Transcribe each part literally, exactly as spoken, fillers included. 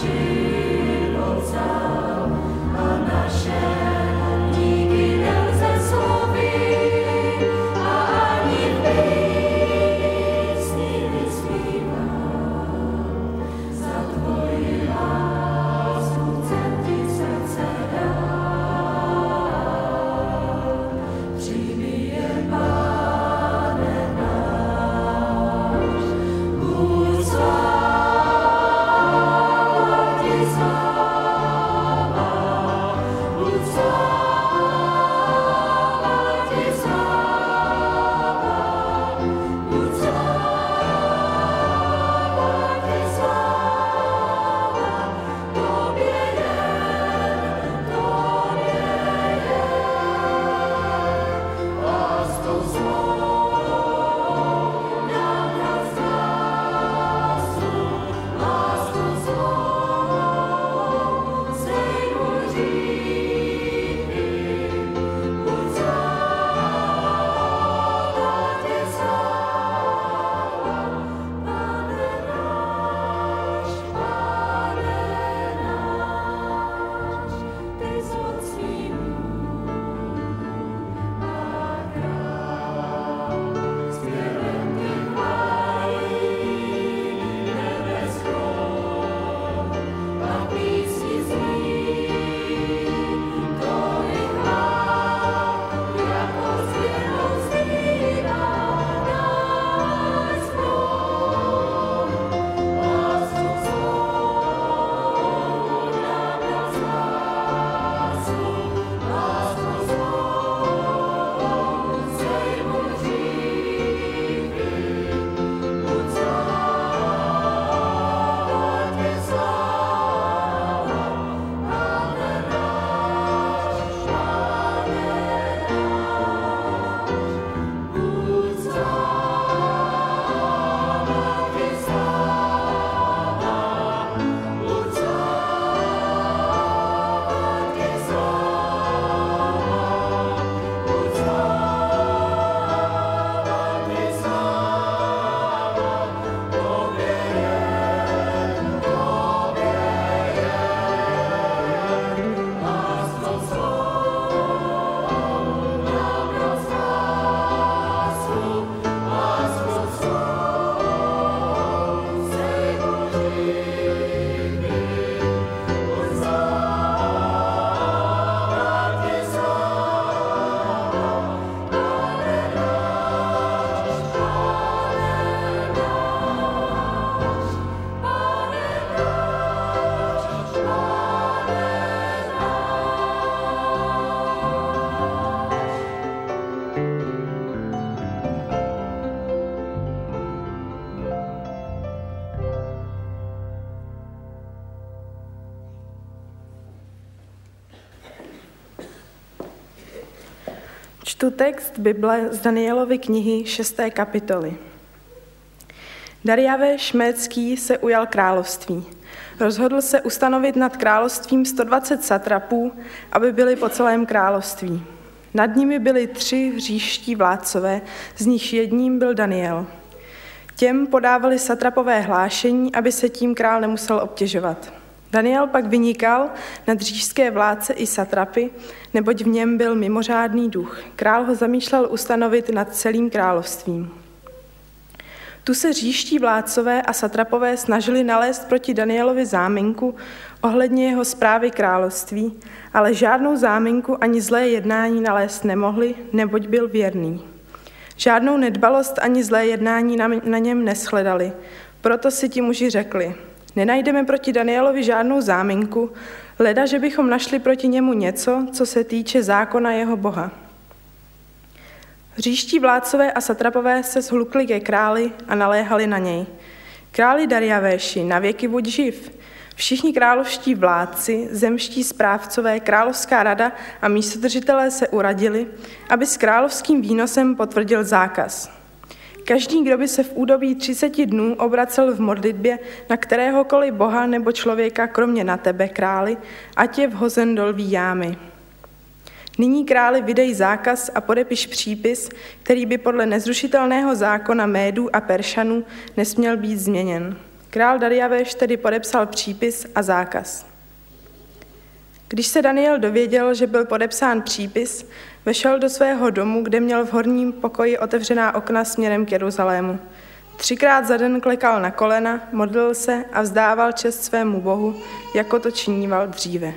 Čtu text Bible z Danielovy knihy šesté kapitoly. Darjavéš Médský se ujal království. Rozhodl se ustanovit nad královstvím sto dvacet satrapů, aby byli po celém království. Nad nimi byli tři říští vládcové, z nichž jedním byl Daniel. Těm podávali satrapové hlášení, aby se tím král nemusel obtěžovat. Daniel pak vynikal nad říšské vládce i satrapy, neboť v něm byl mimořádný duch. Král ho zamýšlel ustanovit nad celým královstvím. Tu se říští vládcové a satrapové snažili nalézt proti Danielovi záminku ohledně jeho správy království, ale žádnou záminku ani zlé jednání nalézt nemohli, neboť byl věrný. Žádnou nedbalost ani zlé jednání na, na něm neshledali, proto si ti muži řekli: nenajdeme proti Danielovi žádnou záminku, leda, že bychom našli proti němu něco, co se týče zákona jeho Boha. Říští vládcové a satrapové se shlukli ke králi a naléhali na něj: králi Darjavéši, navěky buď živ. Všichni královští vládci, zemští správcové, královská rada a místodržitelé se uradili, aby s královským výnosem potvrdil zákaz. Každý, kdo by se v údobí třiceti dnů obracel v modlitbě na kteréhokoliv boha nebo člověka, kromě na tebe, králi, ať je vhozen do lví jámy. Nyní králi vydej zákaz a podepiš přípis, který by podle nezrušitelného zákona Médů a Peršanů nesměl být změněn. Král Darjaveš tedy podepsal přípis a zákaz. Když se Daniel dověděl, že byl podepsán přípis, vešel do svého domu, kde měl v horním pokoji otevřená okna směrem k Jeruzalému. Třikrát za den klekal na kolena, modlil se a vzdával čest svému Bohu, jako to činíval dříve.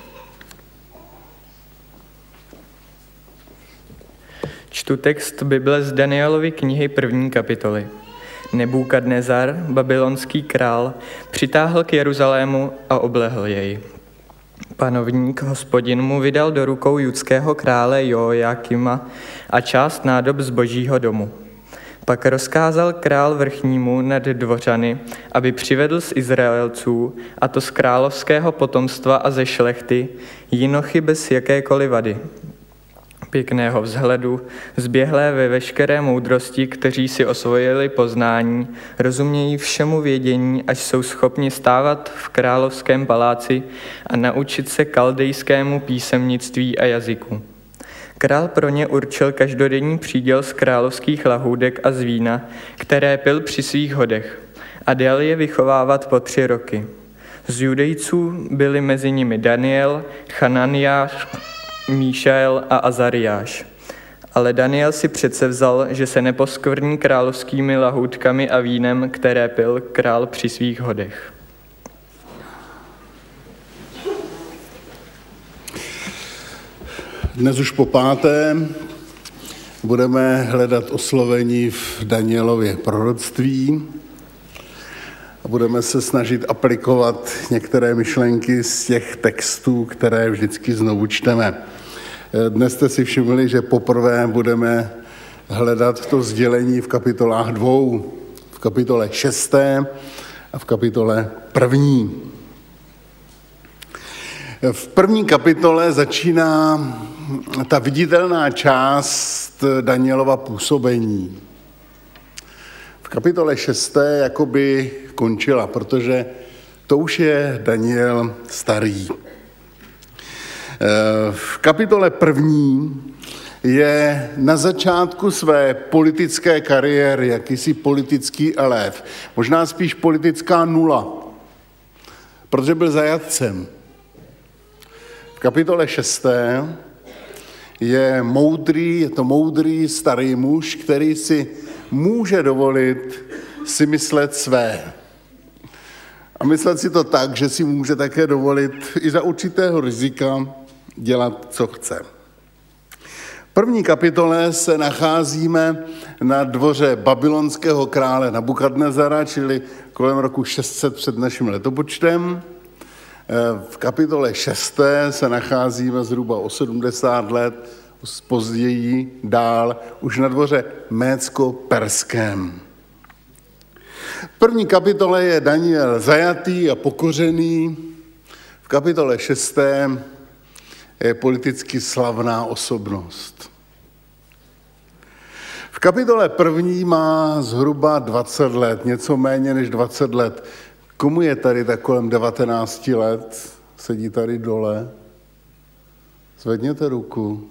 Čtu text Bible z Danielovy knihy první kapitoly. Nebukadnezar, babylonský král, přitáhl k Jeruzalému a oblehl jej. Panovník Hospodin mu vydal do rukou judského krále Jojakima a část nádob z božího domu. Pak rozkázal král vrchnímu nad dvořany, aby přivedl z Izraelců, a to z královského potomstva a ze šlechty, jinochy bez jakékoliv vady. Pěkného vzhledu, zběhlé ve veškeré moudrosti, kteří si osvojili poznání, rozumějí všemu vědění, až jsou schopni stávat v královském paláci a naučit se kaldejskému písemnictví a jazyku. Král pro ně určil každodenní příděl z královských lahůdek a z vína, které pil při svých hodech, a dal je vychovávat po tři roky. Z judejců byli mezi nimi Daniel, Chananiáš, Míšael a Azariáš. Ale Daniel si předsevzal, že se neposkvrní královskými lahůdkami a vínem, které pil král při svých hodech. Dnes už po páté budeme hledat oslovení v Danielově proroctví a budeme se snažit aplikovat některé myšlenky z těch textů, které vždycky znovu čteme. Dnes jste si všimli, že poprvé budeme hledat to sdělení v kapitolách dvou, v kapitole šesté a v kapitole první. V první kapitole začíná ta viditelná část Danielova působení. V kapitole šesté jakoby končila, protože to už je Daniel starý. V kapitole první je na začátku své politické kariéry jakýsi politický elév, možná spíš politická nula, protože byl zajatcem. V kapitole šesté je moudrý, je to moudrý starý muž, který si může dovolit si myslet své. A myslet si to tak, že si může také dovolit i za určitého rizika dělat, co chce. V první kapitole se nacházíme na dvoře babylonského krále Nabukadnezara, čili kolem roku šest set před naším letopočtem. V kapitole šesté se nacházíme zhruba o sedmdesát let později dál už na dvoře médsko-perském. V první kapitole je Daniel zajatý a pokořený. V kapitole šesté je politicky slavná osobnost. V kapitole první má zhruba dvacet let, něco méně než dvacet let. Komu je tady tak kolem devatenáct let? Sedí tady dole. Zvedněte ruku.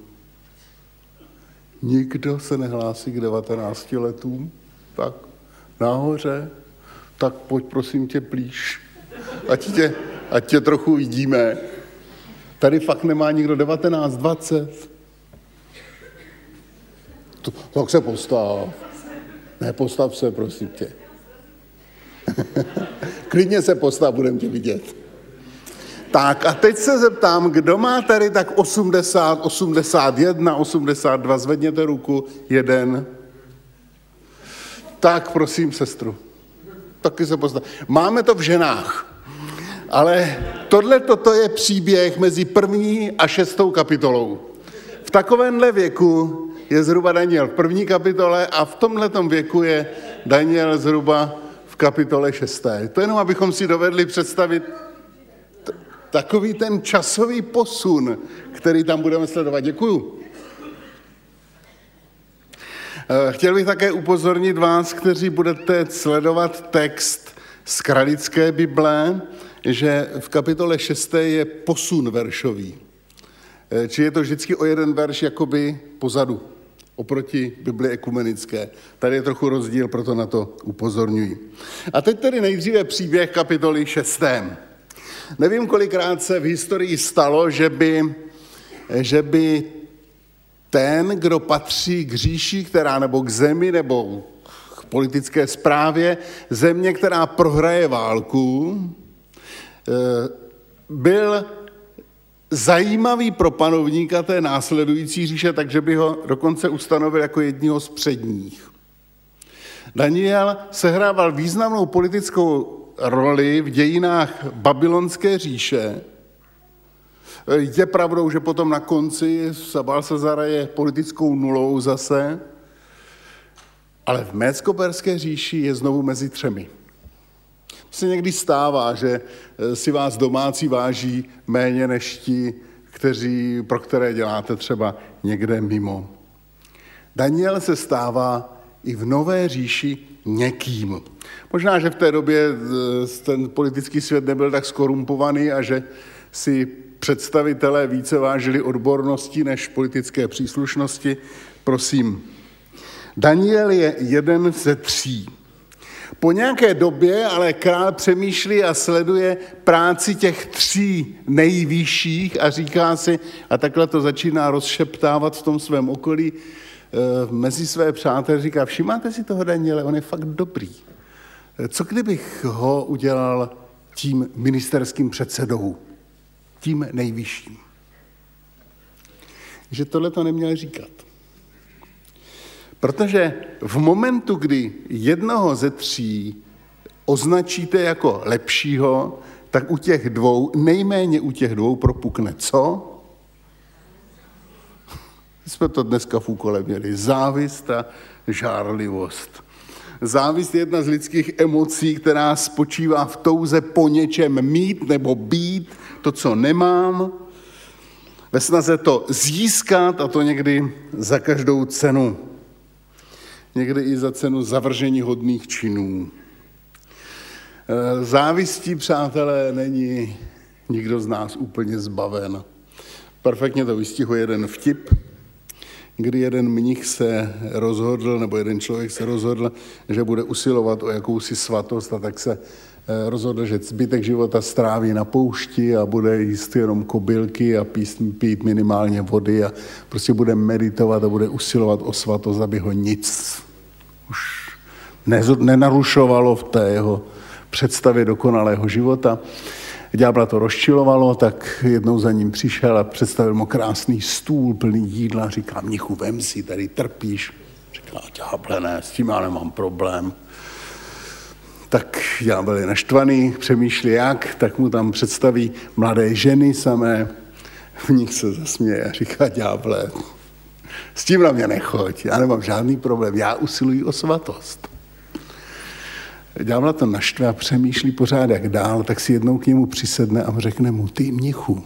Nikdo se nehlásí k devatenácti letům? Tak, nahoře. Tak pojď prosím tě blíž. Ať tě, ať tě trochu vidíme. Tady fakt nemá nikdo devatenáct, dvacet. To, tak se postav. Ne, postav se, prosím tě. Klidně se postav, budeme tě vidět. Tak a teď se zeptám, kdo má tady tak osmdesát, osmdesát jedna, osmdesát dva, zvedněte ruku, jeden. Tak, prosím, sestru. Taky se postav. Máme to v ženách, ale tohle toto je příběh mezi první a šestou kapitolou. V takovémhle věku je zhruba Daniel v první kapitole a v tomhletom věku je Daniel zhruba v kapitole šesté. To jenom, abychom si dovedli představit t- takový ten časový posun, který tam budeme sledovat. Děkuju. Chtěl bych také upozornit vás, kteří budete sledovat text z Kralické Bible, že v kapitole šesté je posun veršový. Či je to vždycky o jeden verš jakoby pozadu. oproti Bibli ekumenické. Tady je trochu rozdíl, proto na to upozorňuji. A teď tedy nejdříve příběh kapitoly šesté. Nevím, kolikrát se v historii stalo, že by, že by ten, kdo patří k říši, která nebo k zemi, nebo k politické správě, země, která prohraje válku, byl zajímavý pro panovníka té následující říše, takže by ho dokonce ustanovil jako jednoho z předních. Daniel sehrával významnou politickou roli v dějinách babylonské říše. Je pravdou, že potom na konci Belsazara je politickou nulou zase, ale v Médsko-perské říši je znovu mezi třemi. Se někdy stává, že si vás domácí váží méně než ti, kteří, pro které děláte třeba někde mimo. Daniel se stává i v nové říši někým. Možná, že v té době ten politický svět nebyl tak skorumpovaný a že si představitelé více vážili odbornosti než politické příslušnosti. Prosím, Daniel je jeden ze tří. Po nějaké době ale král přemýšlí a sleduje práci těch tří nejvyšších a říká si, a takhle to začíná rozšeptávat v tom svém okolí, mezi své přátelé, říká, všimáte si toho Daniele, on je fakt dobrý. Co kdybych ho udělal tím ministerským předsedou, tím nejvyšším? Že tohle to neměl říkat. Protože v momentu, kdy jednoho ze tří označíte jako lepšího, tak u těch dvou, nejméně u těch dvou propukne co? Jsme to dneska v úkole měli. Závist a žárlivost. Závist je jedna z lidských emocí, která spočívá v touze po něčem mít nebo být, to, co nemám, ve snaze to získat a to někdy za každou cenu. Někdy i za cenu zavržení hodných činů. Závistí, přátelé, není nikdo z nás úplně zbaven. Perfektně to vystihuje jeden vtip, kdy jeden mnich se rozhodl, nebo jeden člověk se rozhodl, že bude usilovat o jakousi svatost a tak se rozhodl, že zbytek života stráví na poušti a bude jíst jenom kobylky a pít, pít minimálně vody a prostě bude meditovat a bude usilovat o svatost, aby ho nic už nenarušovalo v té jeho představě dokonalého života. Ďábla to rozčilovalo, tak jednou za ním přišel a představil mu krásný stůl plný jídla. Říká, mnichu, vem si, tady trpíš. Říká, ďáble, ne, s tím já nemám problém. Tak ďábel je naštvaný, přemýšlí jak, tak mu tam představí mladé ženy samé. V nich se zasměje a říká, ďáble, s tím na mě nechoď, já nemám žádný problém, já usiluji o svatost. Ďábla to naštve a přemýšlí pořád jak dál, tak si jednou k němu přisedne a řekne mu, ty mnichu,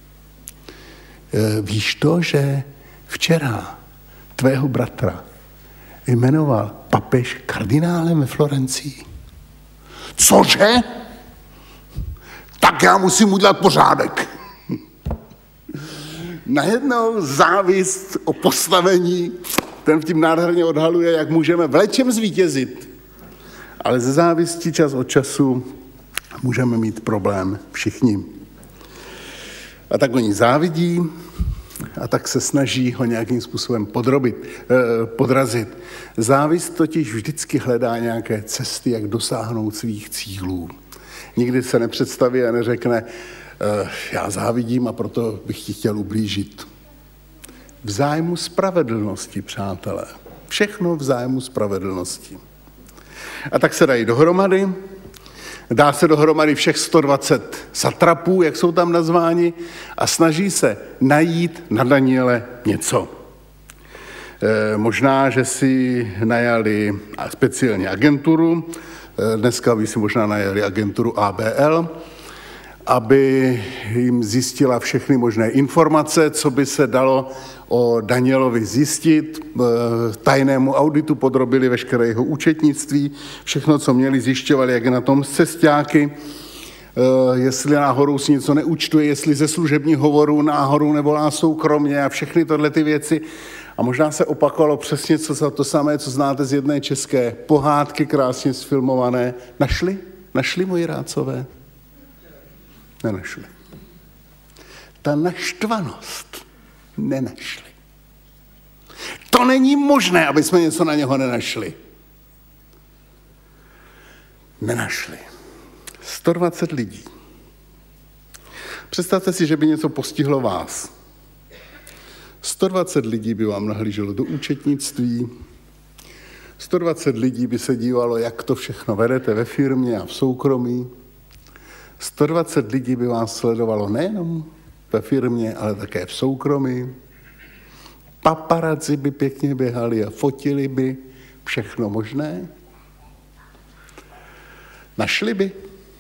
víš to, že včera tvého bratra jmenoval papež kardinálem ve Florencii? Cože? Tak já musím udělat pořádek. Najednou závist o postavení, ten v tím nádherně odhaluje, jak můžeme v léčem zvítězit. Ale ze závisti čas od času můžeme mít problém všichni. A tak oni závidí a tak se snaží ho nějakým způsobem podrobit, eh, podrazit. Závist totiž vždycky hledá nějaké cesty, jak dosáhnout svých cílů. Nikdy se nepředstaví a neřekne, eh, já závidím a proto bych ti chtěl ublížit. V zájmu spravedlnosti, přátelé. Všechno v zájmu spravedlnosti. A tak se dají dohromady, dá se dohromady všech sto dvacet satrapů, jak jsou tam nazváni, a snaží se najít na Daniele něco. E, možná, že si najali speciální agenturu, e, dneska by si možná najali agenturu A B L, aby jim zjistila všechny možné informace, co by se dalo o Danielovi zjistit. Tajnému auditu podrobili veškeré jeho účetnictví, všechno, co měli, zjišťovali, jak je na tom s cesťáky, jestli náhodou si něco neúčtuje, jestli ze služebních hovorů náhodou nevolá soukromně a všechny tohle ty věci. A možná se opakovalo přesně co, to samé, co znáte z jedné české pohádky, krásně sfilmované. Našli? Našli moji rádcové? Nenašli. Ta naštvanost nenašli. To není možné, aby jsme něco na něho nenašli. Nenašli. sto dvacet lidí. Představte si, že by něco postihlo vás. sto dvacet lidí by vám nahlíželo do účetnictví, sto dvacet lidí by se dívalo, jak to všechno vedete ve firmě a v soukromí. sto dvacet lidí by vás sledovalo nejenom ve firmě, ale také v soukromí. Paparazzi by pěkně běhali a fotili by všechno možné. Našli by.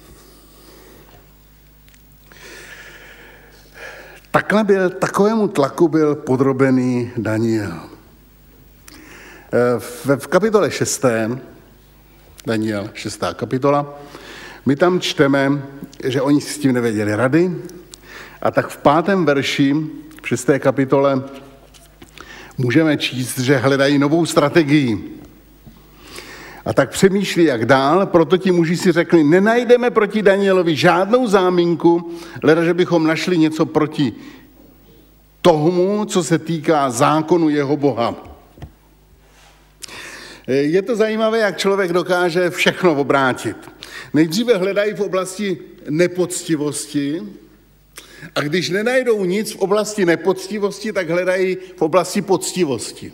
Takhle byl, takovému tlaku byl podrobený Daniel. V, v kapitole šestém, Daniel, šestá kapitola, my tam čteme, že oni si s tím nevěděli rady, a tak v pátém verši, v šesté kapitole, můžeme číst, že hledají novou strategii. A tak přemýšlí, jak dál, proto ti muži si řekli, nenajdeme proti Danielovi žádnou záminku, leda, že bychom našli něco proti tomu, co se týká zákonu jeho Boha. Je to zajímavé, jak člověk dokáže všechno obrátit. Nejdříve hledají v oblasti nepoctivosti, a když nenajdou nic v oblasti nepoctivosti, tak hledají v oblasti poctivosti.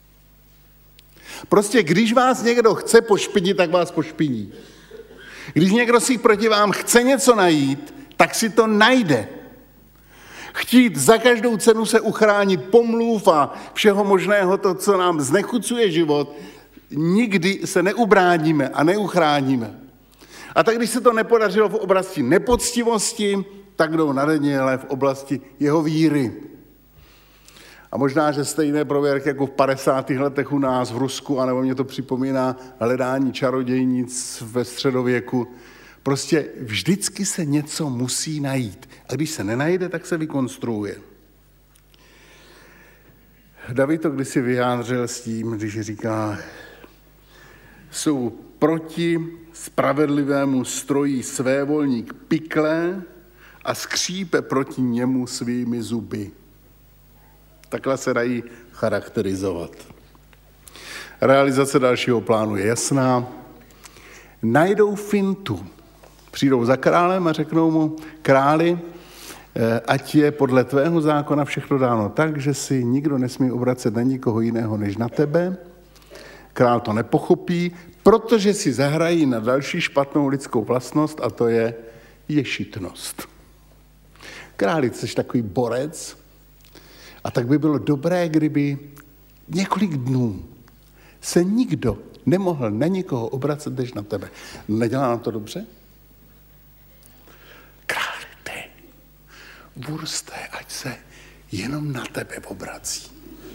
Prostě když vás někdo chce pošpinit, tak vás pošpiní. Když někdo si proti vám chce něco najít, tak si to najde. Chtít za každou cenu se uchránit pomluv a všeho možného, to, co nám znechucuje život, nikdy se neubráníme a neuchráníme. A tak když se to nepodařilo v oblasti nepoctivosti, tak jdou na Daniele v oblasti jeho víry. A možná, že stejné prověrky jako v padesátých letech u nás v Rusku, anebo mě to připomíná hledání čarodějnic ve středověku. Prostě vždycky se něco musí najít. A když se nenajde, tak se vykonstruuje. David to kdysi vyjádřil s tím, když říká, jsou proti spravedlivému strojí svévolník pikle a skřípe proti němu svými zuby. Takhle se dají charakterizovat. Realizace dalšího plánu je jasná. Najdou fintu. Přijdou za králem a řeknou mu, králi, ať je podle tvého zákona všechno dáno tak, že si nikdo nesmí obracet na nikoho jiného než na tebe. Král to nepochopí, protože si zahrají na další špatnou lidskou vlastnost, a to je ješitnost. Králi, jsi takový borec, a tak by bylo dobré, kdyby několik dnů se nikdo nemohl na nikoho obracet než na tebe. Nedělá nám to dobře? Králi, ty, vursté, ať se jenom na tebe obrací.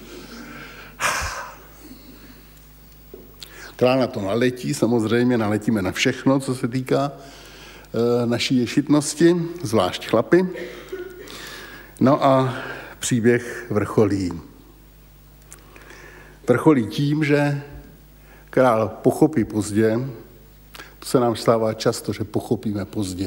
Král na to naletí, samozřejmě naletíme na všechno, co se týká e, naší ješitnosti, zvlášť chlapy. No a příběh vrcholí. Vrcholí tím, že král pochopí pozdě, to se nám stává často, že pochopíme pozdě.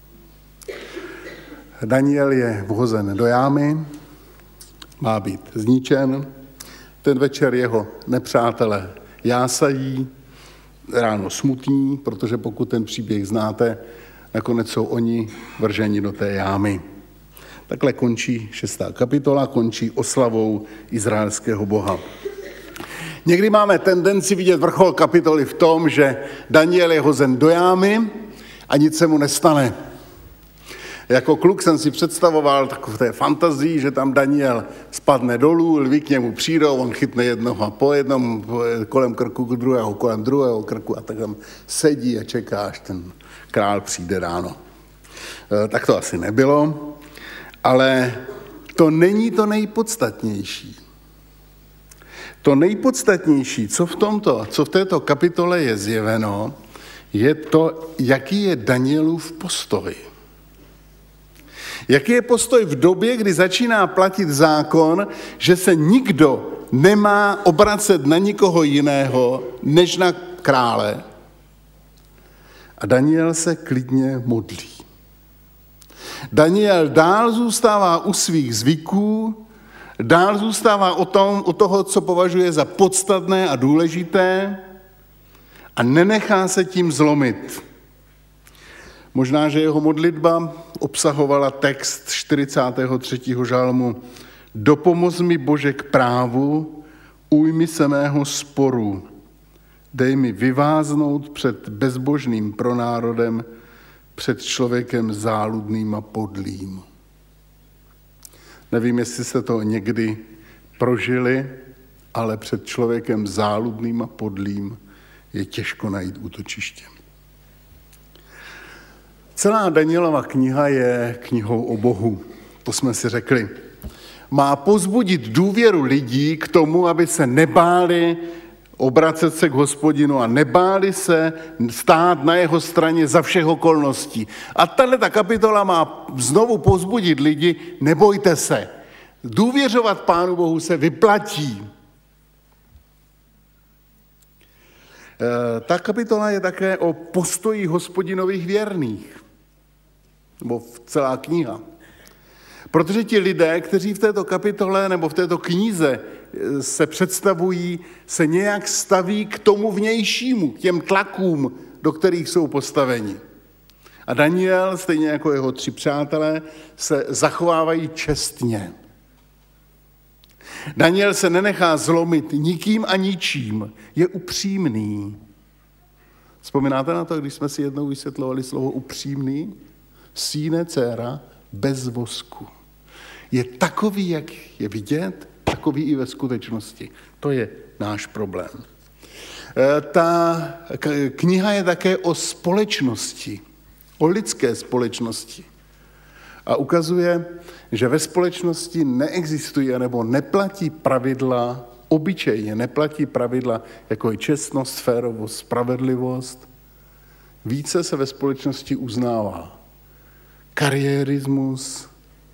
Daniel je vhozen do jámy, má být zničen, ten večer jeho nepřátelé jásají, ráno smutní, protože pokud ten příběh znáte, nakonec jsou oni vrženi do té jámy. Takhle končí šestá kapitola, končí oslavou izraelského Boha. Někdy máme tendenci vidět vrchol kapitoly v tom, že Daniel je hozen do jámy a nic se mu nestane. Jako kluk jsem si představoval takové té fantazii, že tam Daniel spadne dolů, lví k němu přijdou, on chytne jednoho po jednom, kolem krku druhého, kolem druhého krku a tak tam sedí a čeká, až ten král přijde ráno. Tak to asi nebylo, ale to není to nejpodstatnější. To nejpodstatnější, co v tomto, co v této kapitole je zjeveno, je to, jaký je Danielův postoj. Jaký je postoj v době, kdy začíná platit zákon, že se nikdo nemá obracet na nikoho jiného, než na krále. A Daniel se klidně modlí. Daniel dál zůstává u svých zvyků, dál zůstává o tom, u toho, co považuje za podstatné a důležité a nenechá se tím zlomit. Možná, že jeho modlitba obsahovala text čtyřicátého třetího žalmu. Dopomoz mi, Bože, k právu, ujmi se mého sporu. Dej mi vyváznout před bezbožným pronárodem, před člověkem záludným a podlým. Nevím, jestli jste to někdy prožili, ale před člověkem záludným a podlým je těžko najít útočiště. Celá Danielova kniha je knihou o Bohu, to jsme si řekli. Má povzbudit důvěru lidí k tomu, aby se nebáli obracet se k Hospodinu a nebáli se stát na jeho straně za všech okolností. A tato kapitola má znovu povzbudit lidi, nebojte se. Důvěřovat Pánu Bohu se vyplatí. Ta kapitola je také o postoji Hospodinových věrných, nebo celá kniha. Protože ti lidé, kteří v této kapitole nebo v této knize se představují, se nějak staví k tomu vnějšímu, k těm tlakům, do kterých jsou postaveni. A Daniel, stejně jako jeho tři přátelé, se zachovávají čestně. Daniel se nenechá zlomit nikým a ničím, je upřímný. Vzpomínáte na to, když jsme si jednou vysvětlovali slovo upřímný? Síne dcera bez vosku. Je takový, jak je vidět, takový i ve skutečnosti. To je náš problém. Ta kniha je také o společnosti, o lidské společnosti. A ukazuje, že ve společnosti neexistují nebo neplatí pravidla, obyčejně neplatí pravidla, jako je čestnost, férovost, spravedlivost. Více se ve společnosti uznává kariérismus,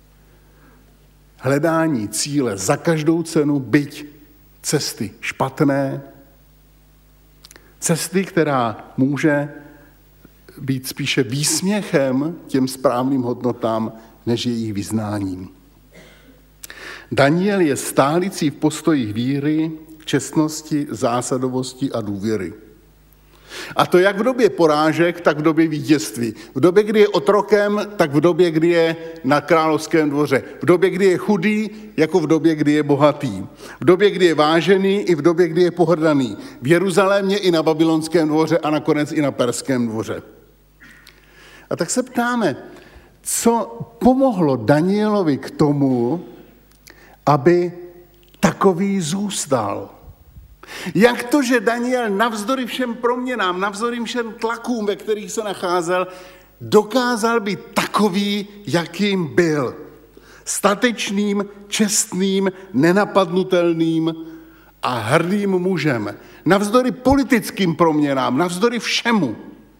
hledání cíle za každou cenu, byť cesty špatné, cesty, která může být spíše výsměchem těm správným hodnotám, než jejich vyznáním. Daniel je stálicí v postojích víry, čestnosti, zásadovosti a důvěry. A to jak v době porážek, tak v době vítězství. V době, kdy je otrokem, tak v době, kdy je na královském dvoře. V době, kdy je chudý, jako v době, kdy je bohatý. V době, kdy je vážený, i v době, kdy je pohrdaný. V Jeruzalémě i na babylonském dvoře a nakonec i na perském dvoře. A tak se ptáme, co pomohlo Danielovi k tomu, aby takový zůstal? Jak to, že Daniel navzdory všem proměnám, navzdory všem tlakům, ve kterých se nacházel, dokázal být takový, jakým byl? Statečným, čestným, nenapadnutelným a hrdým mužem. Navzdory politickým proměnám, navzdory všemu.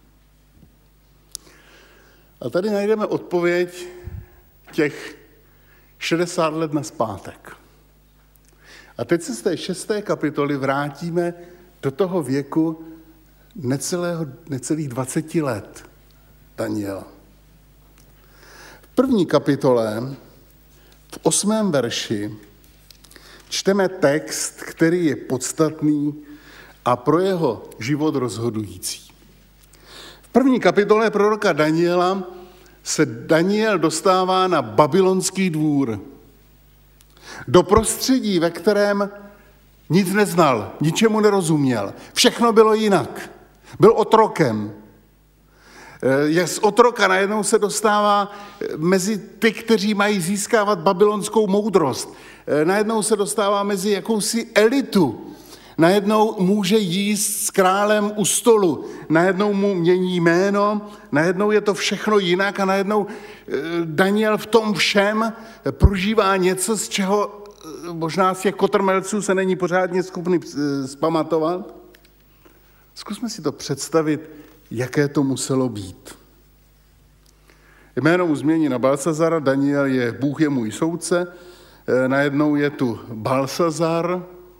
A tady najdeme odpověď těch šedesát let nazpátek. A teď se z té šesté kapitoly vrátíme do toho věku necelého, necelých dvaceti let Daniela. V první kapitole, v osmém verši, čteme text, který je podstatný a pro jeho život rozhodující. V první kapitole proroka Daniela se Daniel dostává na babylonský dvůr. Do prostředí, ve kterém nic neznal, ničemu nerozuměl. Všechno bylo jinak. Byl otrokem. Z otroka najednou se dostává mezi ty, kteří mají získávat babylonskou moudrost. Najednou se dostává mezi jakousi elitu. Najednou může jíst s králem u stolu. Najednou mu mění jméno, najednou je to všechno jinak a najednou Daniel v tom všem prožívá něco, z čeho možná z těch kotrmelců se není pořádně schopný zpamatovat. Zkusme si to představit, jaké to muselo být. Jméno mu změní na Balsazara, Daniel je Bůh je můj soudce, najednou je tu Balsazar,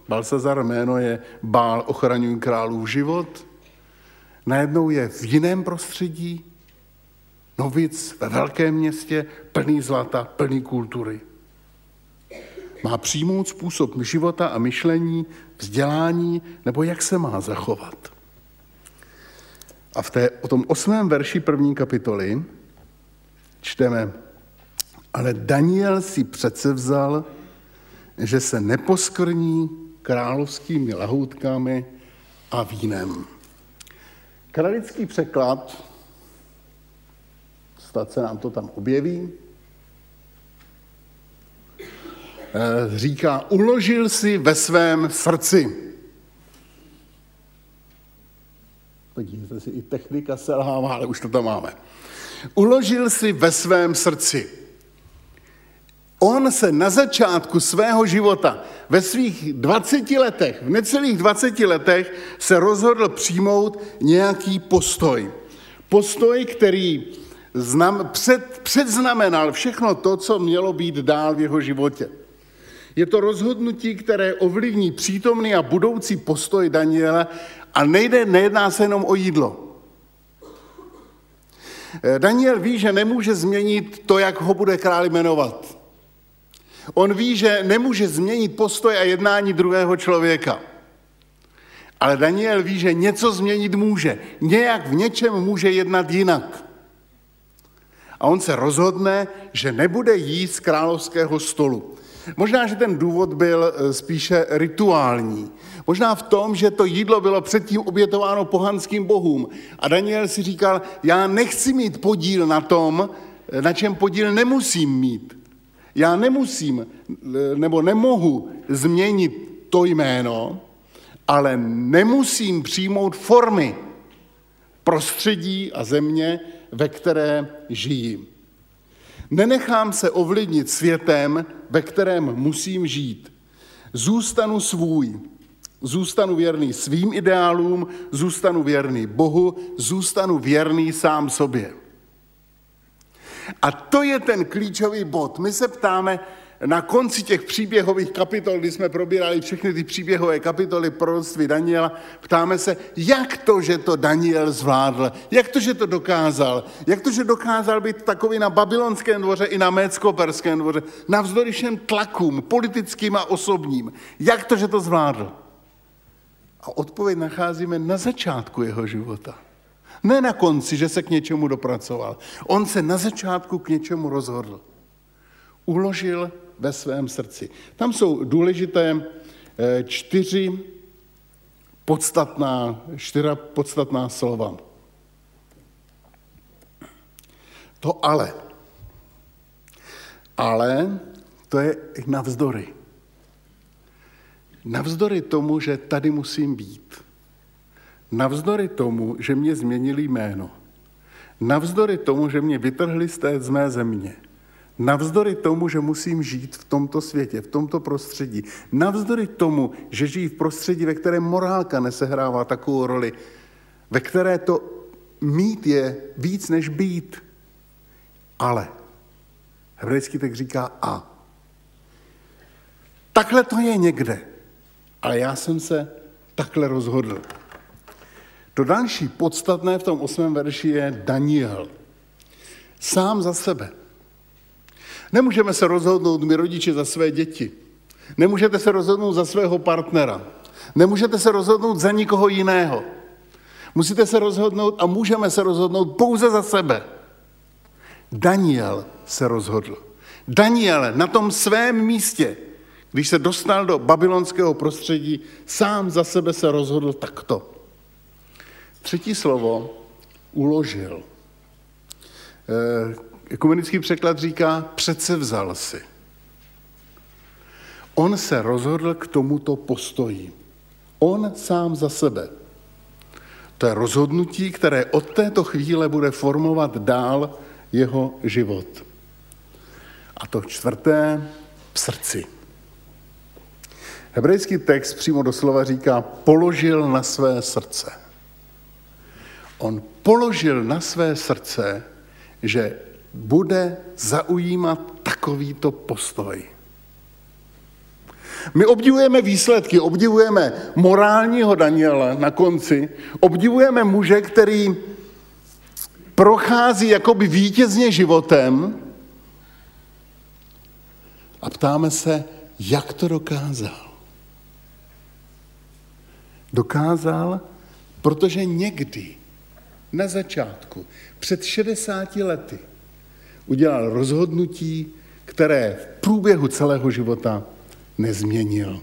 Balsazar jméno je Bál, ochraňuj králův život. Najednou je v jiném prostředí, novic ve velkém městě, plný zlata, plný kultury. Má přijmout způsob života a myšlení, vzdělání, nebo jak se má zachovat. A v té, o tom osmém verši první kapitoly čteme, ale Daniel si předsevzal, že se neposkrní královskými lahůdkami a vínem. Kralický překlad, snad se nám to tam objeví, říká, uložil si ve svém srdci. Podívejte si, i technika selhává, ale už to tam máme. Uložil si ve svém srdci. On se na začátku svého života, ve svých dvaceti letech, v necelých dvaceti letech se rozhodl přijmout nějaký postoj. Postoj, který znam, před, předznamenal všechno to, co mělo být dál v jeho životě. Je to rozhodnutí, které ovlivní přítomný a budoucí postoj Daniela a nejde, nejedná se jenom o jídlo. Daniel ví, že nemůže změnit to, jak ho bude král jmenovat. On ví, že nemůže změnit postoj a jednání druhého člověka. Ale Daniel ví, že něco změnit může. Nějak v něčem může jednat jinak. A on se rozhodne, že nebude jíst z královského stolu. Možná, že ten důvod byl spíše rituální. Možná v tom, že to jídlo bylo předtím obětováno pohanským bohům. A Daniel si říkal, já nechci mít podíl na tom, na čem podíl nemusím mít. Já nemusím nebo nemohu změnit to jméno, ale nemusím přijmout formy prostředí a země, ve které žijí. Nenechám se ovlivnit světem, ve kterém musím žít. Zůstanu svůj, zůstanu věrný svým ideálům, zůstanu věrný Bohu, zůstanu věrný sám sobě. A to je ten klíčový bod. My se ptáme na konci těch příběhových kapitol, kdy jsme probírali všechny ty příběhové kapitoly proroctví Daniela, ptáme se, jak to, že to Daniel zvládl, jak to, že to dokázal, jak to, že dokázal být takový na babylonském dvoře i na médsko-perském dvoře, navzdory všem tlakům, politickým a osobním, jak to, že to zvládl. A odpověď nacházíme na začátku jeho života. Ne na konci, že se k něčemu dopracoval. On se na začátku k něčemu rozhodl. Uložil ve svém srdci. Tam jsou důležité čtyři podstatná, čtyři podstatná slova. To ale. Ale to je navzdory. Navzdory tomu, že tady musím být. Navzdory tomu, že mě změnili jméno. Navzdory tomu, že mě vytrhli z té z mé země. Navzdory tomu, že musím žít v tomto světě, v tomto prostředí. Navzdory tomu, že žijí v prostředí, ve kterém morálka nesehrává takovou roli, ve které to mít je víc než být. Ale. Hebrejský text říká a. Takhle to je někde. Ale já jsem se takhle rozhodl. To další podstatné v tom osmém verši je Daniel. Sám za sebe. Nemůžeme se rozhodnout my rodiče za své děti. Nemůžete se rozhodnout za svého partnera. Nemůžete se rozhodnout za nikoho jiného. Musíte se rozhodnout a můžeme se rozhodnout pouze za sebe. Daniel se rozhodl. Daniel na tom svém místě, když se dostal do babylonského prostředí, sám za sebe se rozhodl takto. Třetí slovo, uložil. Ekumenický překlad říká, předsevzal si. On se rozhodl k tomuto postoji. On sám za sebe. To je rozhodnutí, které od této chvíle bude formovat dál jeho život. A to čtvrté, v srdci. Hebrejský text přímo doslova říká, položil na své srdce. On položil na své srdce, že bude zaujímat takovýto postoj. My obdivujeme výsledky, obdivujeme morálního Daniela na konci, obdivujeme muže, který prochází jakoby vítězně životem a ptáme se, jak to dokázal. Dokázal, protože někdy na začátku, před šedesáti lety, udělal rozhodnutí, které v průběhu celého života nezměnil.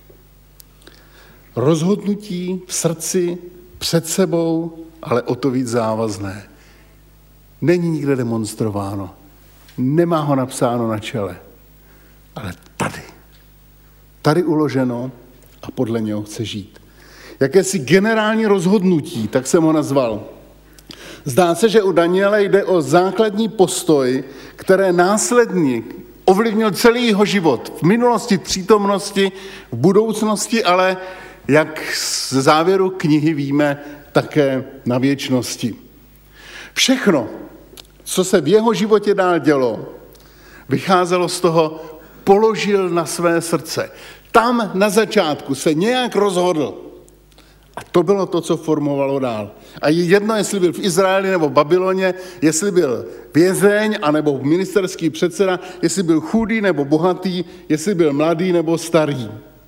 Rozhodnutí v srdci, před sebou, ale o to víc závazné. Není nikde demonstrováno, nemá ho napsáno na čele, ale tady. Tady uloženo a podle něho chce žít. Jakési generální rozhodnutí, tak jsem ho nazval. Zdá se, že u Daniela jde o základní postoj, které následně ovlivnil celý jeho život. V minulosti, v přítomnosti, v budoucnosti, ale jak z závěru knihy víme, také na věčnosti. Všechno, co se v jeho životě dál dělo, vycházelo z toho, položil na své srdce. Tam na začátku se nějak rozhodl. A to bylo to, co formovalo dál. A je jedno, jestli byl v Izraeli nebo v Babyloně, jestli byl vězeň anebo ministerský předseda, jestli byl chudý nebo bohatý, jestli byl mladý nebo starý.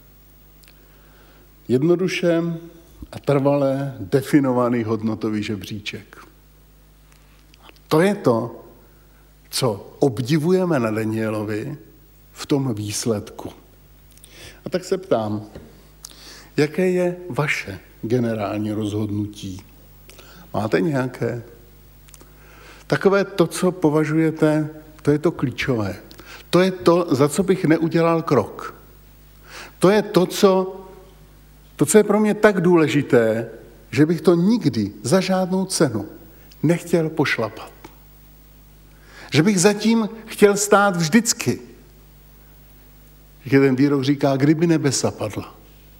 Jednoduše a trvalé definovaný hodnotový žebříček. A to je to, co obdivujeme na Danielovi v tom výsledku. A tak se ptám, jaké je vaše generální rozhodnutí? Máte nějaké? Takové to, co považujete, to je to klíčové. To je to, za co bych neudělal krok. To je to, co, to, co je pro mě tak důležité, že bych to nikdy za žádnou cenu nechtěl pošlapat. Že bych zatím chtěl stát vždycky. Jeden výrok říká, kdyby nebesa padla.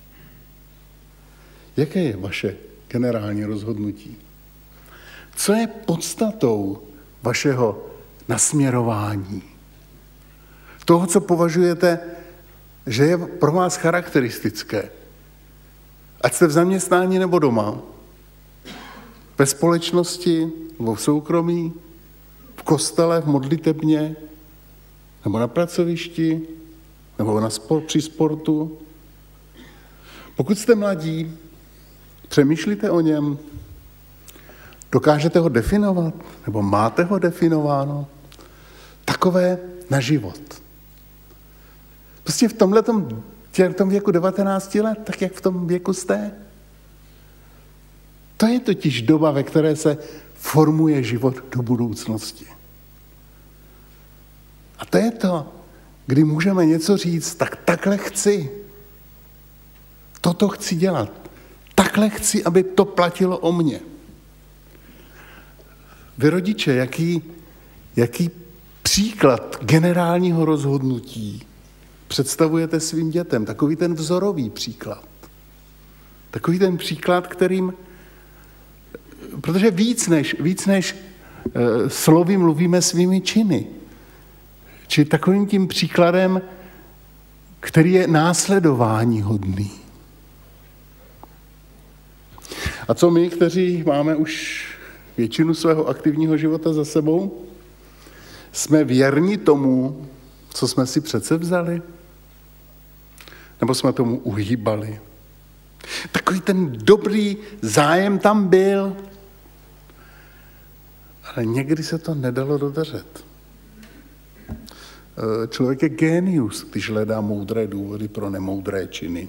Jaké je vaše generální rozhodnutí? Co je podstatou vašeho nasměrování? Toho, co považujete, že je pro vás charakteristické. Ať jste v zaměstnání nebo doma, ve společnosti nebo v soukromí, v kostele, v modlitebně, nebo na pracovišti, nebo na sport, při sportu. Pokud jste mladí, přemýšlíte o něm, dokážete ho definovat, nebo máte ho definováno, takové na život. Prostě v tomhletom, v tom věku devatenácti let, tak jak v tom věku jste. To je totiž doba, ve které se formuje život do budoucnosti. A to je to, kdy můžeme něco říct, tak takhle chci. Toto chci dělat. Takhle chci, aby to platilo o mně. Vy rodiče, jaký, jaký příklad generálního rozhodnutí představujete svým dětem? Takový ten vzorový příklad. Takový ten příklad, kterým, protože víc než, víc než e, slovy mluvíme svými činy. Či takovým tím příkladem, který je následování hodný. A co my, kteří máme už většinu svého aktivního života za sebou, jsme věrni tomu, co jsme si přece vzali? Nebo jsme tomu uhýbali? Takový ten dobrý zájem tam byl, ale někdy se to nedalo dodržet. Člověk je génius, když hledá moudré důvody pro nemoudré činy.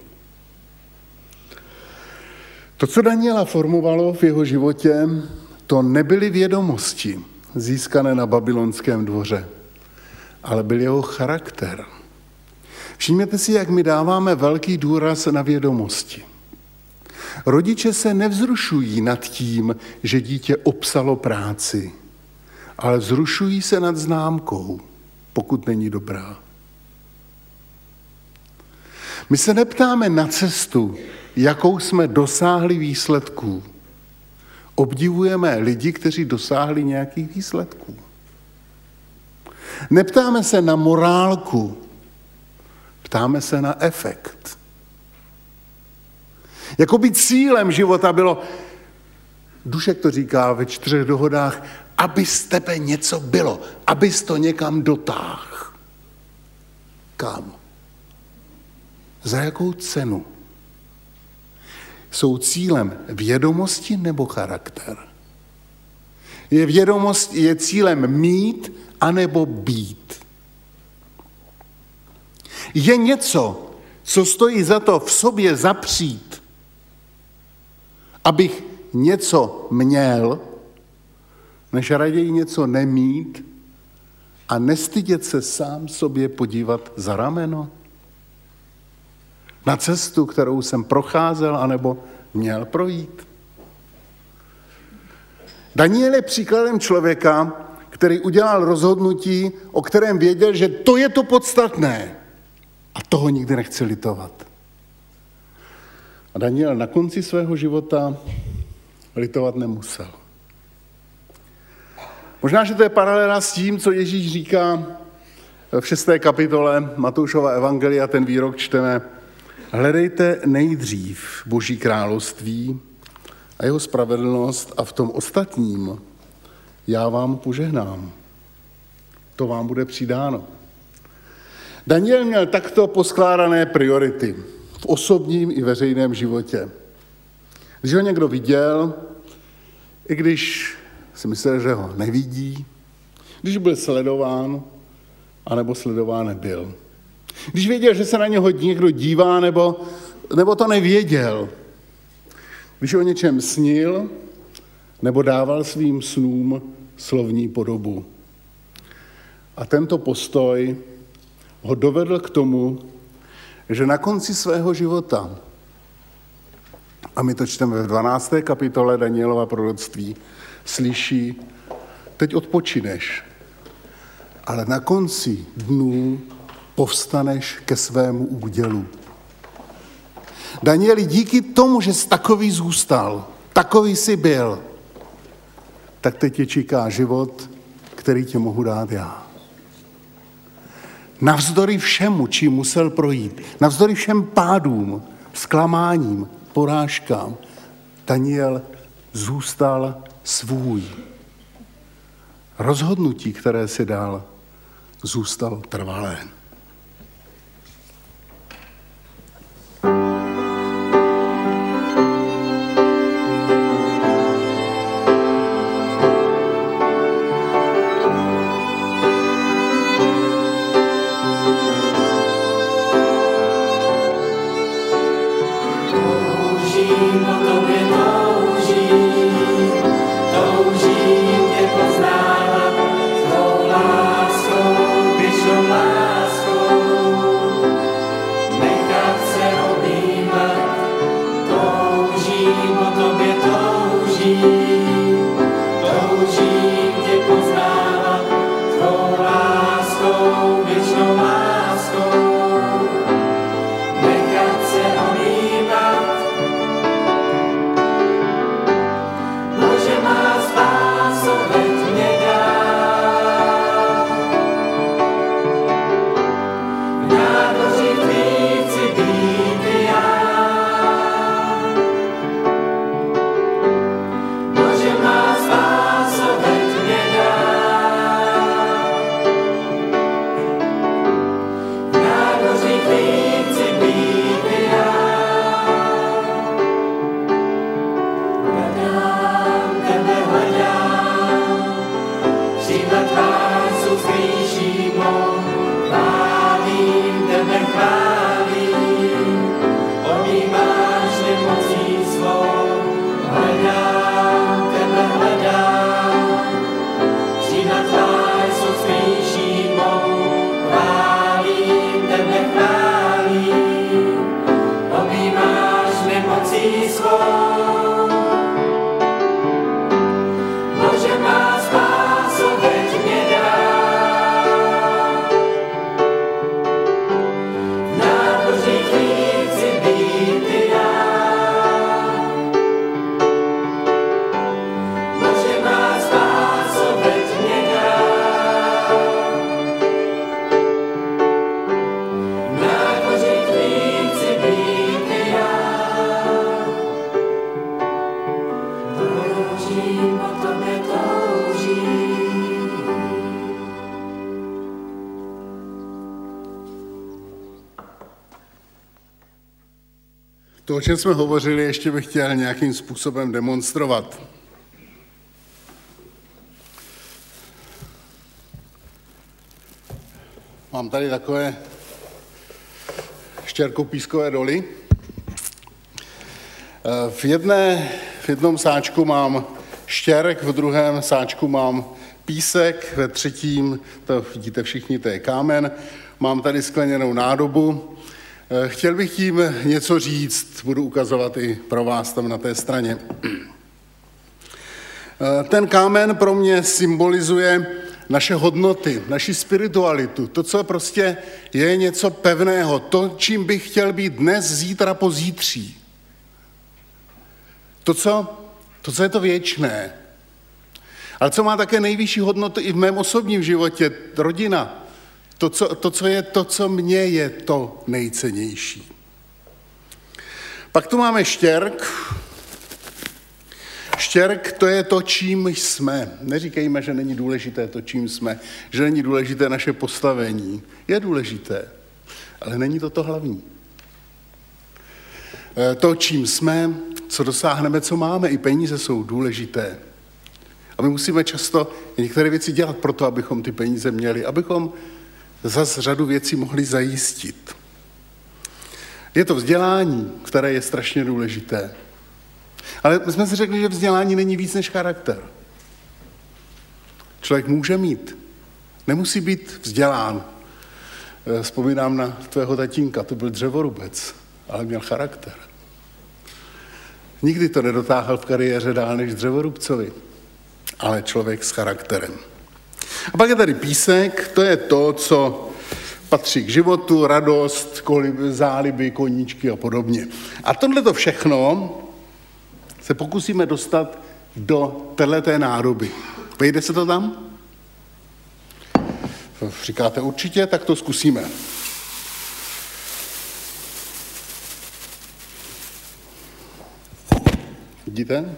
To, co Daniela formovalo v jeho životě, to nebyly vědomosti získané na babylonském dvoře, ale byl jeho charakter. Všimněte si, jak my dáváme velký důraz na vědomosti. Rodiče se nevzrušují nad tím, že dítě obsalo práci, ale vzrušují se nad známkou, pokud není dobrá. My se neptáme na cestu, jakou jsme dosáhli výsledků. Obdivujeme lidi, kteří dosáhli nějakých výsledků. Neptáme se na morálku, ptáme se na efekt. Jakoby cílem života bylo, Dušek to říká ve čtyřech dohodách, aby z tebe něco bylo, abys to někam dotáhl. Kam? Za jakou cenu? Jsou cílem vědomosti nebo charakter? Je vědomost, je cílem mít anebo být? Je něco, co stojí za to v sobě zapřít, abych něco měl, než raději něco nemít a nestydět se sám sobě podívat za rameno? Na cestu, kterou jsem procházel anebo měl projít? Daniel je příkladem člověka, který udělal rozhodnutí, o kterém věděl, že to je to podstatné. A toho nikdy nechci litovat. A Daniel na konci svého života litovat nemusel. Možná, že to je paralela s tím, co Ježíš říká v šesté kapitole Matoušova evangelia, ten výrok čteme: hledejte nejdřív Boží království a jeho spravedlnost a v tom ostatním já vám požehnám. To vám bude přidáno. Daniel měl takto poskládané priority v osobním i veřejném životě. Když ho někdo viděl, i když si myslel, že ho nevidí, když byl sledován, anebo sledován nebyl. Když věděl, že se na něho někdo dívá, nebo, nebo to nevěděl. Když o něčem snil, nebo dával svým snům slovní podobu. A tento postoj ho dovedl k tomu, že na konci svého života, a my to čteme v dvanácté kapitole Danielova proroctví, slyší: teď odpočineš, ale na konci dnů povstaneš ke svému údělu. Danieli, díky tomu, že jsi takový zůstal, takový jsi byl, tak teď tě čeká život, který tě mohu dát já. Navzdory všemu, čím musel projít, navzdory všem pádům, zklamáním, porážkám, Daniel zůstal svůj. Rozhodnutí, které si dal, zůstal trvalé. To, o čem jsme hovořili, ještě bych chtěl nějakým způsobem demonstrovat. Mám tady takové štěrkopískové doly. V, jedné, v jednom sáčku mám štěrk, v druhém sáčku mám písek, ve třetím, to vidíte všichni, to je kámen. Mám tady skleněnou nádobu. Chtěl bych tím něco říct, budu ukazovat i pro vás tam na té straně. Ten kámen pro mě symbolizuje naše hodnoty, naši spiritualitu, to, co prostě je něco pevného, to, čím bych chtěl být dnes, zítra, pozítří. To, co, to, co je to věčné. Ale co má také nejvyšší hodnotu i v mém osobním životě, rodina. To co, to, co je to, co mně je to nejcennější. Pak tu máme štěrk. Štěrk, to je to, čím jsme. Neříkejme, že není důležité to, čím jsme, že není důležité naše postavení. Je důležité, ale není to to hlavní. To, čím jsme, co dosáhneme, co máme, i peníze jsou důležité. A my musíme často některé věci dělat pro to, abychom ty peníze měli, abychom zas řadu věcí mohli zajistit. Je to vzdělání, které je strašně důležité. Ale my jsme si řekli, že vzdělání není víc než charakter. Člověk může mít, nemusí být vzdělán. Vzpomínám na tvého tatínka, to byl dřevorubec, ale měl charakter. Nikdy to nedotáhl v kariéře dál než dřevorubcovi, ale člověk s charakterem. A pak je tady písek, to je to, co patří k životu, radost, záliby, koníčky a podobně. A tohleto všechno se pokusíme dostat do téhleté nádoby. Vejde se to tam? Říkáte určitě, tak to zkusíme. Vidíte?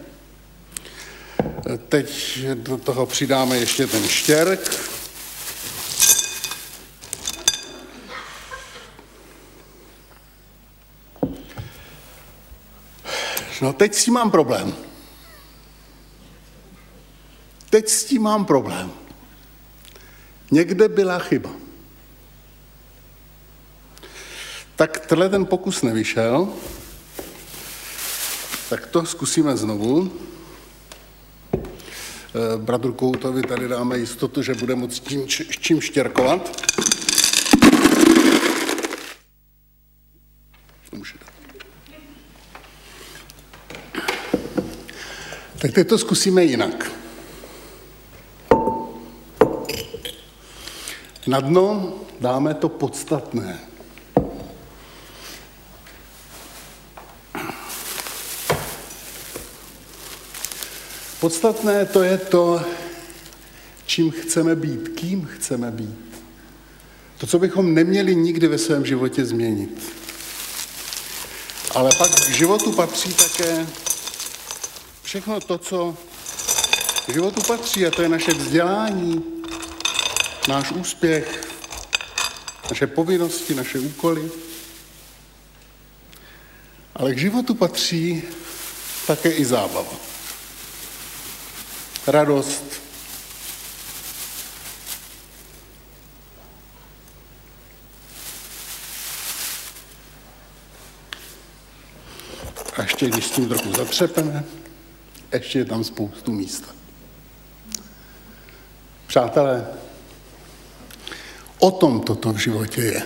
Teď do toho přidáme ještě ten štěrk. No teď s tím mám problém. Teď s tím mám problém. Někde byla chyba. Tak tenhle ten pokus nevyšel, tak to zkusíme znovu. Bratru Koutovi tady dáme jistotu, že bude moct tím, čím štěrkovat. Tak teď to zkusíme jinak. Na dno dáme to podstatné. Podstatné to je to, čím chceme být, kým chceme být. To, co bychom neměli nikdy ve svém životě změnit. Ale pak k životu patří také všechno to, co k životu patří, a to je naše vzdělání, náš úspěch, naše povinnosti, naše úkoly. Ale k životu patří také i zábava. Radost. A ještě, když s tím trochu zatřepeme, ještě je tam spoustu místa. Přátelé, o tom toto v životě je.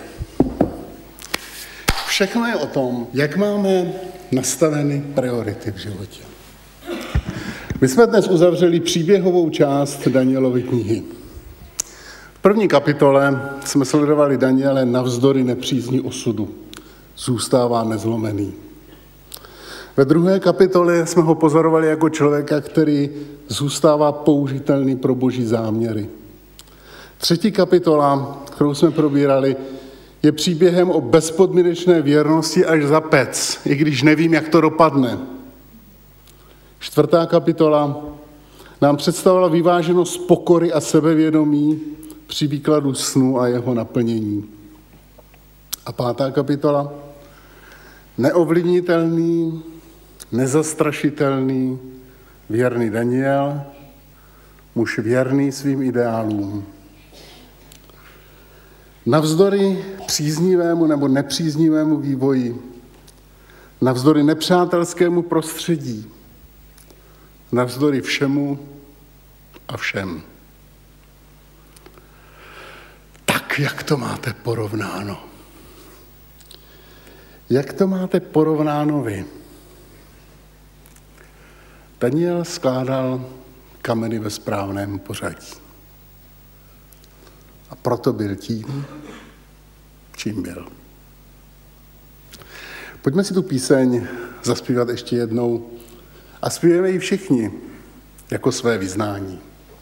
Všechno je o tom, jak máme nastaveny priority v životě. My jsme dnes uzavřeli příběhovou část Danielovy knihy. V první kapitole jsme sledovali Daniele navzdory nepřízni osudu. Zůstává nezlomený. Ve druhé kapitole jsme ho pozorovali jako člověka, který zůstává použitelný pro boží záměry. Třetí kapitola, kterou jsme probírali, je příběhem o bezpodmínečné věrnosti až za pec, i když nevím, jak to dopadne. Čtvrtá kapitola nám představila vyváženost pokory a sebevědomí při výkladu snu a jeho naplnění. A pátá kapitola Neovlivnitelný, nezastrašitelný, věrný Daniel, muž věrný svým ideálům. Navzdory příznivému nebo nepříznivému vývoji, navzdory nepřátelskému prostředí, navzdory všemu a všem. Tak, jak to máte porovnáno? Jak to máte porovnáno vy? Daniel skládal kameny ve správném pořadí. A proto byl tím, čím byl. Pojďme si tu píseň zaspívat ještě jednou a zpívejme ji všichni jako své vyznání.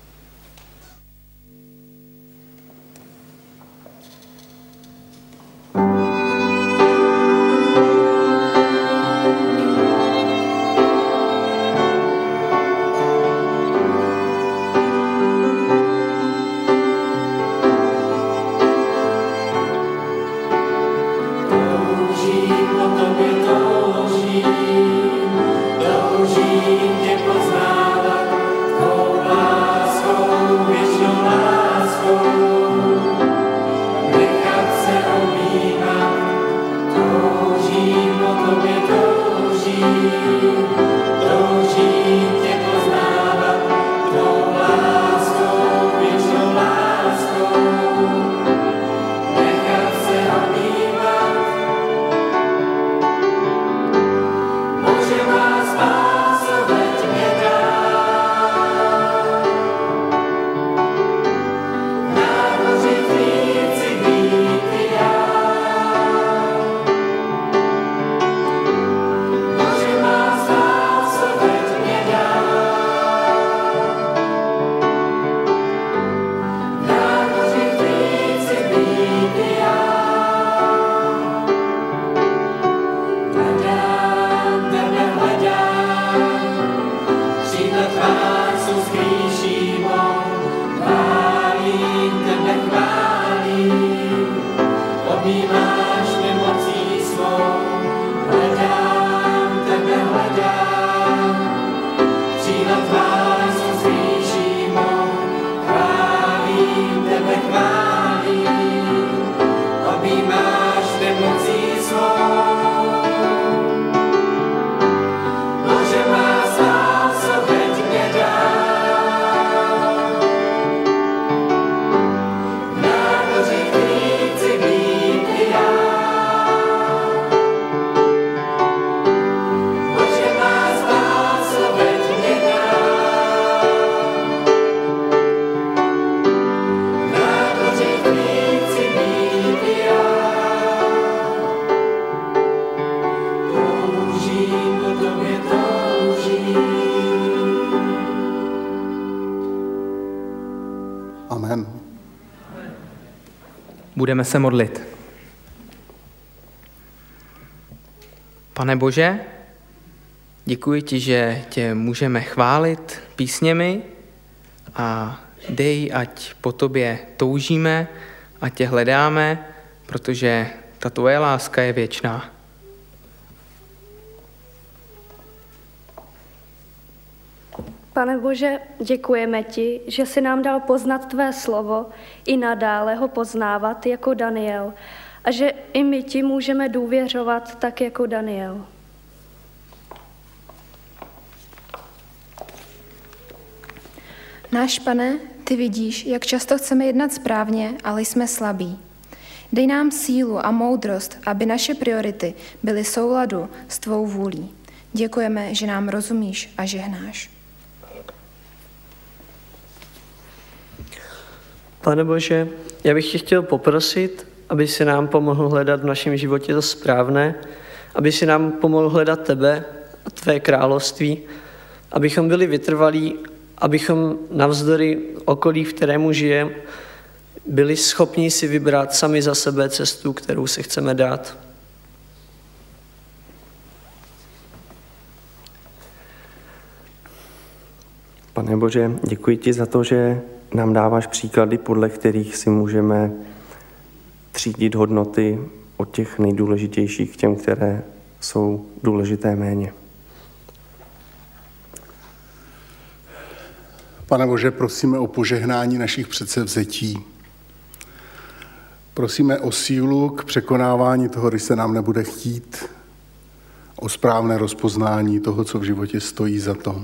Amen. Budeme se modlit. Pane Bože, děkuji ti, že tě můžeme chválit písněmi a dej, ať po tobě toužíme a tě hledáme, protože ta tvoje láska je věčná. Pane Bože, děkujeme ti, že jsi nám dal poznat tvé slovo i nadále ho poznávat jako Daniel a že i my ti můžeme důvěřovat tak jako Daniel. Náš Pane, ty vidíš, jak často chceme jednat správně, ale jsme slabí. Dej nám sílu a moudrost, aby naše priority byly v souladu s tvou vůlí. Děkujeme, že nám rozumíš a žehnáš. Pane Bože, já bych tě chtěl poprosit, aby si nám pomohl hledat v našem životě to správné, aby si nám pomohl hledat tebe a tvé království, abychom byli vytrvalí, abychom navzdory okolí, v kterému žijeme, byli schopni si vybrat sami za sebe cestu, kterou si chceme dát. Pane Bože, děkuji ti za to, že nám dáváš příklady, podle kterých si můžeme třídit hodnoty od těch nejdůležitějších k těm, které jsou důležité méně. Pane Bože, prosíme o požehnání našich předsevzetí. Prosíme o sílu k překonávání toho, když se nám nebude chtít, o správné rozpoznání toho, co v životě stojí za to.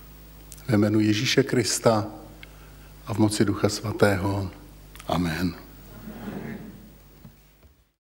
Ve jménu Ježíše Krista a v moci Ducha Svatého. Amen.